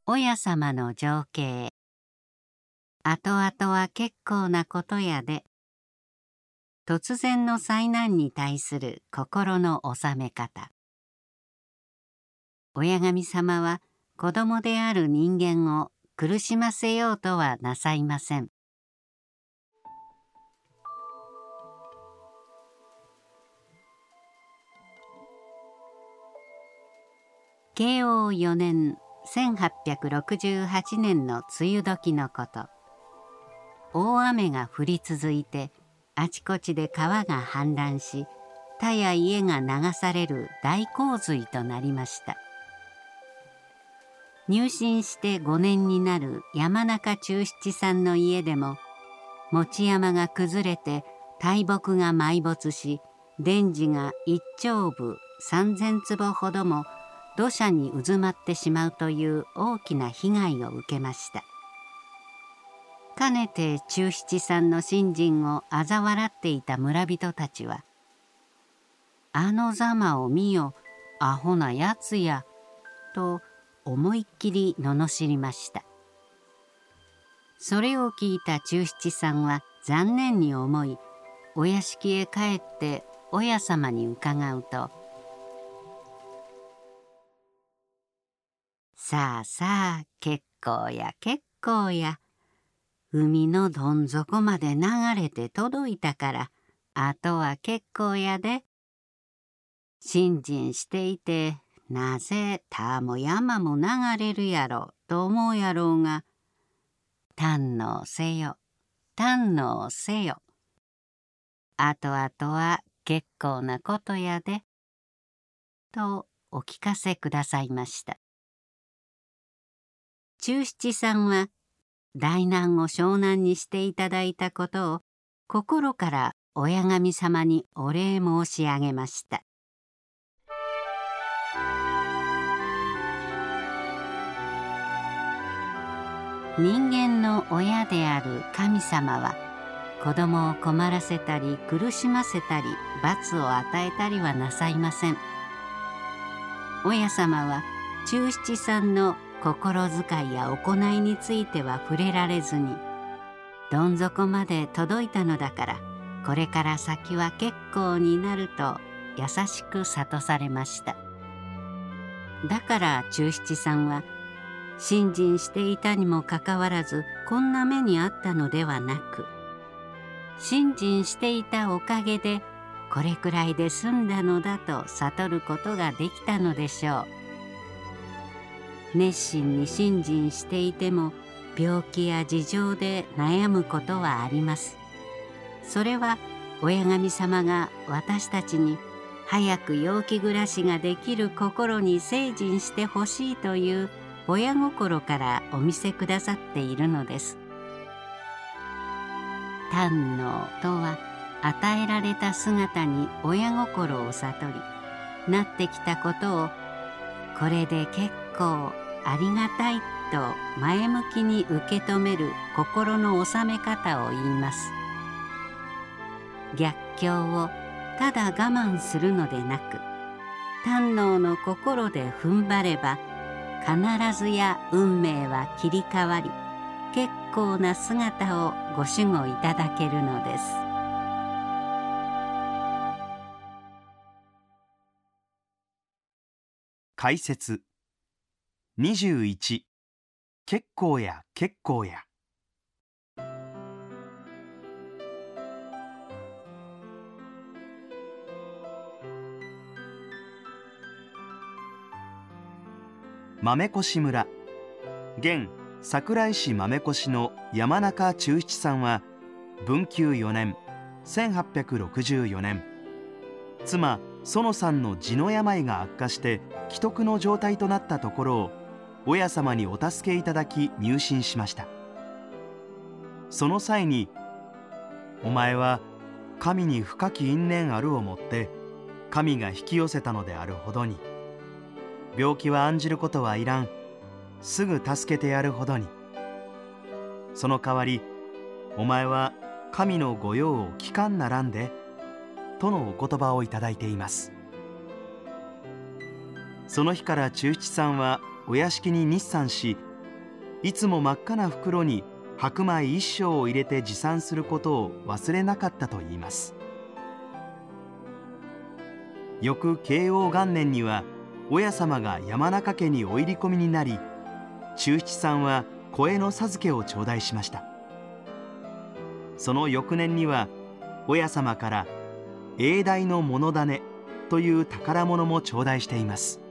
親様の情景。後々は結構なことやで。突然の災難に対する心の収め方。親神様は子供である人間を苦しませようとはなさいません。慶応4年1868年の梅雨時のこと。大雨が降り続いてあちこちで川が氾濫し、田や家が流される大洪水となりました。入信して5年になる山中忠七さんの家でも、持山が崩れて大木が埋没し、田地が一町部3000坪ほども土砂に渦まってしまうという大きな被害を受けました。かねて忠七さんの信心を嘲笑っていた村人たちは、あのざまを見よ、アホなやつや、と思いっきり罵りました。それを聞いた忠七さんは残念に思い、お屋敷へ帰って親様に伺うと、さあさあ、結構や結構や。海のどん底まで流れて届いたから、あとは結構やで。信心していて、なぜ田も山も流れるやろと思うやろうが、堪能せよ、堪能せよ。あとあとは結構なことやで。とお聞かせくださいました。忠七さんは大難を小難にしていただいたことを心から親神様にお礼申し上げました。人間の親である神様は子供を困らせたり苦しませたり罰を与えたりはなさいません。親様は忠七さんの心遣いや行いについては触れられずに、どん底まで届いたのだからこれから先は結構になると優しく諭されました。だから忠七さんは信心していたにもかかわらずこんな目にあったのではなく、信心していたおかげでこれくらいで済んだのだと悟ることができたのでしょう。熱心に信心していても病気や事情で悩むことはあります。それは親神様が私たちに早く陽気暮らしができる心に精進してほしいという親心からお見せくださっているのです。堪能とは与えられた姿に親心を悟り、なってきたことをこれで結構ありがたいと前向きに受け止める心の収め方を言います。逆境をただ我慢するのでなく、堪能の心で踏ん張れば必ずや運命は切り替わり、結構な姿をご守護いただけるのです。 解説21、結構や結構や。豆越村、現桜井市豆越の山中忠七さんは文久4年1864年、妻園さんの痔の病が悪化して危篤の状態となったところを親様にお助けいただき入信しました。その際に「お前は神に深き因縁あるをもって神が引き寄せたのであるほどに、病気は案じることはいらん、すぐ助けてやるほどに、その代わりお前は神の御用を聞かんならんで」とのお言葉をいただいています。その日から忠七さんはお屋敷に日参し、 いつも真っ赤な袋に白米一升を入れて持参することを忘れなかったといいます。翌慶応元年には親様が山中家にお入り込みになり、忠七さんは肥の授けを頂戴しました。その翌年には親様から永代の物種という宝物も頂戴しています。